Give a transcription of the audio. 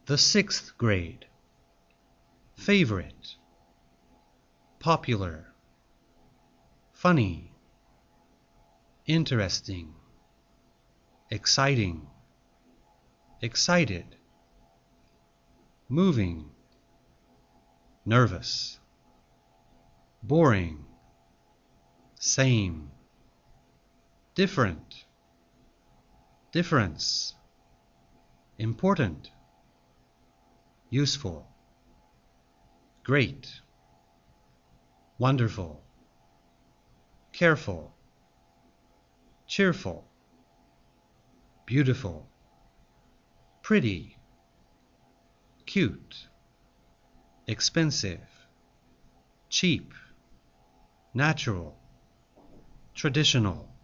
The sixth grade. Favorite. Popular. Funny. Interesting. Exciting. Excited. Moving. Nervous. Boring. Same. Different. Difference. Important. Useful. Great. Wonderful. Careful. Cheerful. Beautiful. Pretty. Cute. Expensive. Cheap. Natural. Traditional.